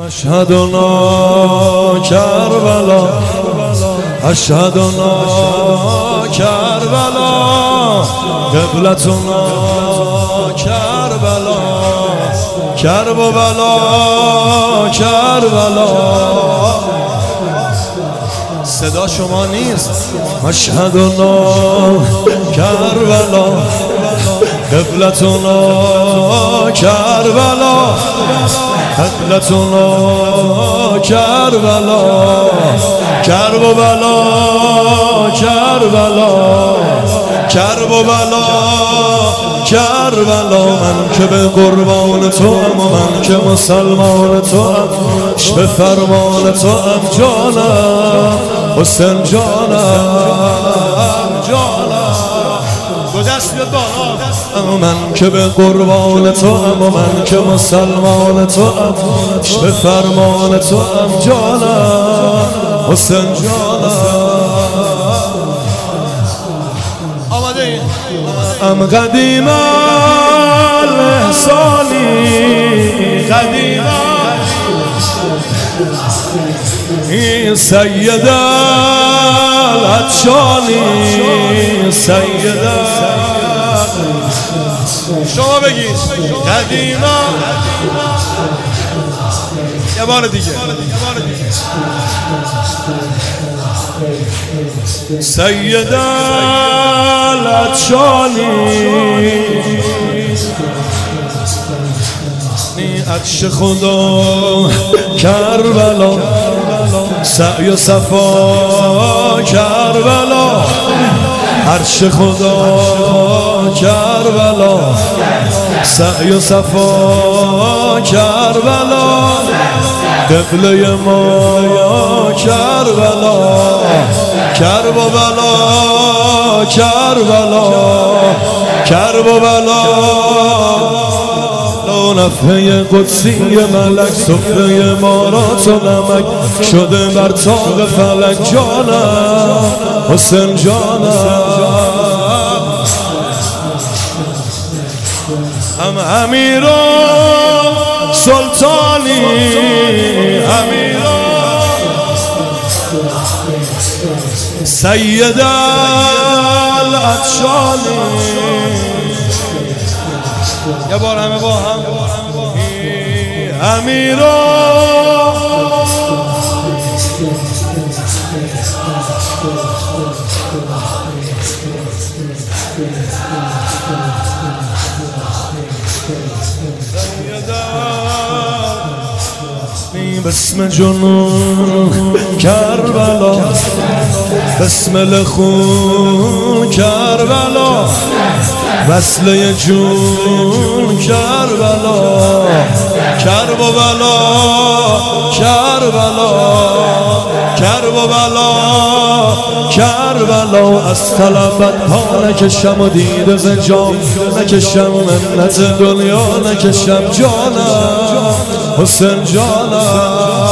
مشهدنا کربلا اشهدنا کربلا قبلتنا کربلا کرب و بلا کربلا. صدا شما نیست. مشهدنا کربلا قبلتنا کربلا قبلتنا کربلا کرب و بلا کربلا کرب و بلا کربلا. من که به قربان تو ام و من که مسلمان تو ام به فرمان تو ام جانم حسین جانم جانم. دو دست بیاد بالا. من که به قربان تو ام و من که مسلمان تو ام به فرمان تو ام جانم حسین جانم. آماده این ام قدیم الاحسانی قدیم این سید العطشانی سید. شما بگید قدیما. یه بار دیگه سید العطشانی عطش خدا کربلا سعی و صفا کربلا عرش خدا کربلا سعی و صفا کربلا قبله ما کربلا کرب و بلا کربلا کرب و بلا. نفحه قدسی ملک سفره مارات و نمک شده بر طاق فلک جانم حسین جانم. هم امیرا سلطانی امیرا سید العطشانی. یه بار همه با هم امیرا بسم جنون کربلا بسم لخون کربلا وصله جون کربلا کرب و بلا کربلا کرب و بلا کربلا. از طلبت پا نکشم و دیده ز جام نکشم منت دنیا نکشم جانم حسین جانم.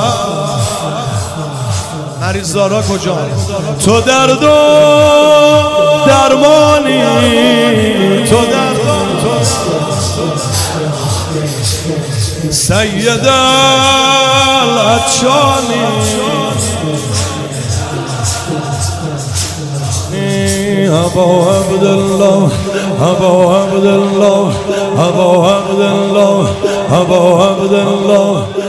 مریضدارا کجا؟ تو درد و درمانی تو درد سید العطشانی ابا عبدالله ابا عبدالله ابا عبدالله ابا عبدالله